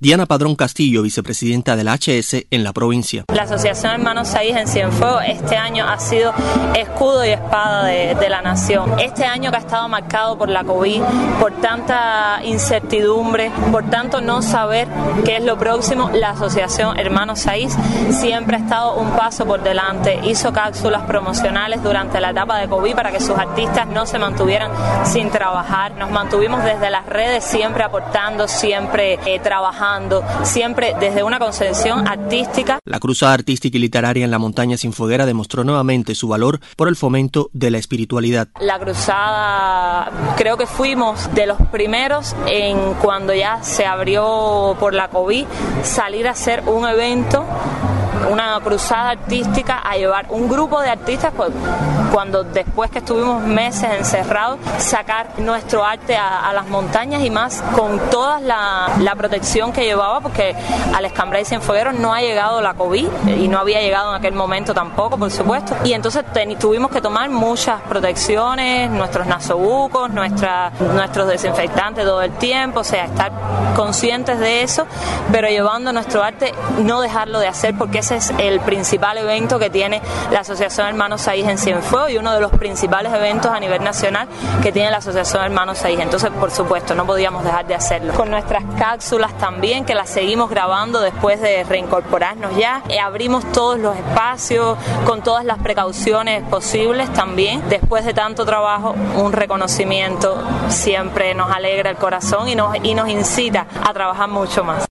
Diana Padrón Castillo, vicepresidenta de la HS en la provincia. La Asociación Hermanos Saiz en Cienfuegos este año ha sido escudo y espada de la nación. Este año que ha estado marcado por la COVID, por tanta incertidumbre, por tanto no saber qué es lo próximo, la Asociación Hermanos Saiz siempre ha estado un paso por delante. Hizo cápsulas promocionales durante la etapa de COVID para que sus artistas no se mantuvieran sin trabajar. Nos mantuvimos desde las redes siempre aportando, siempre trabajando, siempre desde una concepción artística. La cruzada artística y literaria en la montaña Cienfueguera demostró nuevamente su valor por el fomento de la espiritualidad. La cruzada, creo que fuimos de los primeros en cuando ya se abrió por la COVID, salir a hacer un evento, una cruzada artística, a llevar un grupo de artistas, pues, cuando después que estuvimos meses encerrados, sacar nuestro arte a las montañas y más con toda la protección que llevaba, porque al Escambray Cienfuegueros no ha llegado la COVID y no había llegado en aquel momento tampoco, por supuesto, y entonces tuvimos que tomar muchas protecciones, nuestros nasobucos, nuestros desinfectantes todo el tiempo, o sea, estar conscientes de eso, pero llevando nuestro arte, no dejarlo de hacer, porque ese es el principal evento que tiene la Asociación Hermanos Saiz en Cienfuegos y uno de los principales eventos a nivel nacional que tiene la Asociación Hermanos Saiz. Entonces, por supuesto, no podíamos dejar de hacerlo. Con nuestras cápsulas también, que las seguimos grabando después de reincorporarnos ya. Abrimos todos los espacios con todas las precauciones posibles también. Después de tanto trabajo, un reconocimiento siempre nos alegra el corazón y nos incita a trabajar mucho más.